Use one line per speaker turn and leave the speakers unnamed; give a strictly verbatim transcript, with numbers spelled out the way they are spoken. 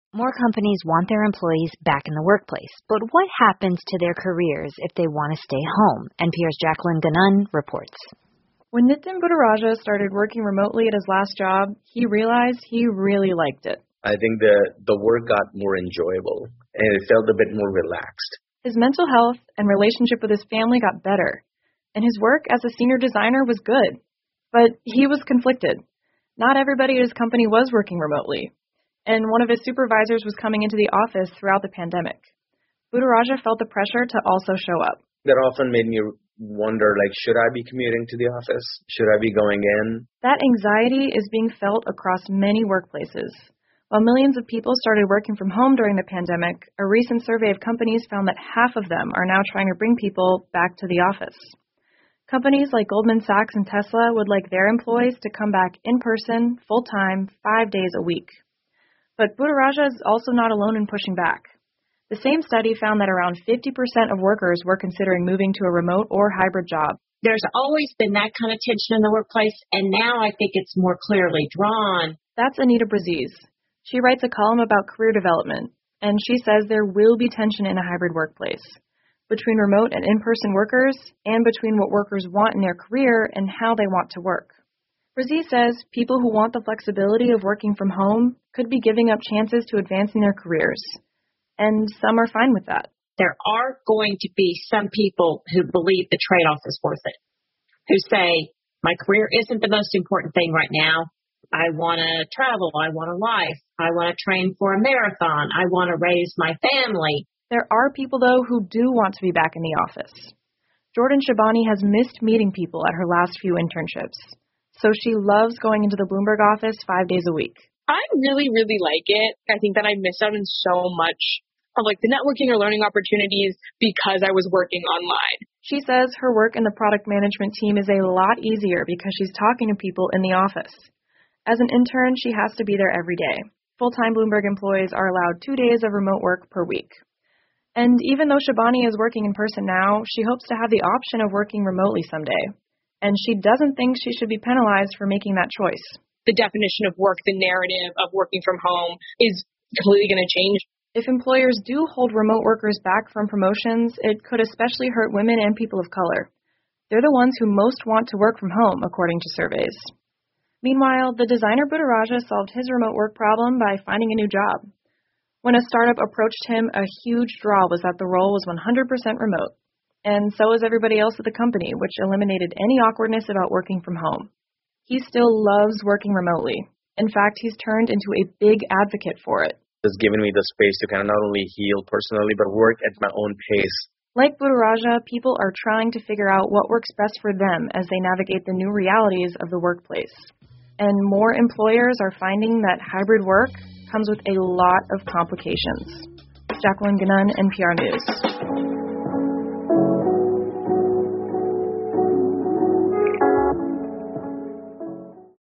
More companies want their employees back in the workplace, but what happens to their careers if they want to stay home? N P R's Jacqueline Ganan reports.
When Nitin Buddharaja started working remotely at his last job, he realized he really liked it.
I think the, the work got more enjoyable, and it felt a bit more relaxed.
His mental health and relationship with his family got better, and his work as a senior designer was good. But he was conflicted. Not everybody at his company was working remotely, and one of his supervisors was coming into the office throughout the pandemic. Buddharaja felt the pressure to also show up.
That often made me wonder, like, should I be commuting to the office? Should I be going in?
That anxiety is being felt across many workplaces. While millions of people started working from home during the pandemic, a recent survey of companies found that half of them are now trying to bring people back to the office. Companies like Goldman Sachs and Tesla would like their employees to come back in person, full-time, five days a week. But Buddharaja is also not alone in pushing back. The same study found that around fifty percent of workers were considering moving to a remote or hybrid job.
There's always been that kind of tension in the workplace, and now I think it's more clearly drawn.
That's Anita Braziz. She writes a column about career development, and she says there will be tension in a hybrid workplace, between remote and in-person workers, and between what workers want in their career and how they want to work. Braziz says people who want the flexibility of working from home could be giving up chances to advance in their careers, and some are fine with that.
There are going to be some people who believe the trade-off is worth it, who say, my career isn't the most important thing right now. I want to travel. I want a life. I want to train for a marathon. I want to raise my family.
There are people, though, who do want to be back in the office. Jordan Shabani has missed meeting people at her last few internships, so she loves going into the Bloomberg office five days a week.
I really, really like it. I think that I missed out on so much of like the networking or learning opportunities because I was working online.
She says her work in the product management team is a lot easier because she's talking to people in the office. As an intern, she has to be there every day. Full-time Bloomberg employees are allowed two days of remote work per week. And even though Shabani is working in person now, she hopes to have the option of working remotely someday. And she doesn't think she should be penalized for making that choice.
The definition of work, the narrative of working from home is completely going to change.
If employers do hold remote workers back from promotions, it could especially hurt women and people of color. They're the ones who most want to work from home, according to surveys. Meanwhile, the designer Buddharaja solved his remote work problem by finding a new job. When a startup approached him, a huge draw was that the role was one hundred percent remote. And so was everybody else at the company, which eliminated any awkwardness about working from home. He still loves working remotely. In fact, he's turned into a big advocate for it.
It's given me the space to kind of not only heal personally, but work at my own pace.
Like Buddharaja, people are trying to figure out what works best for them as they navigate the new realities of the workplace. And more employers are finding that hybrid work comes with a lot of complications. Jacqueline Ganan, N P R News.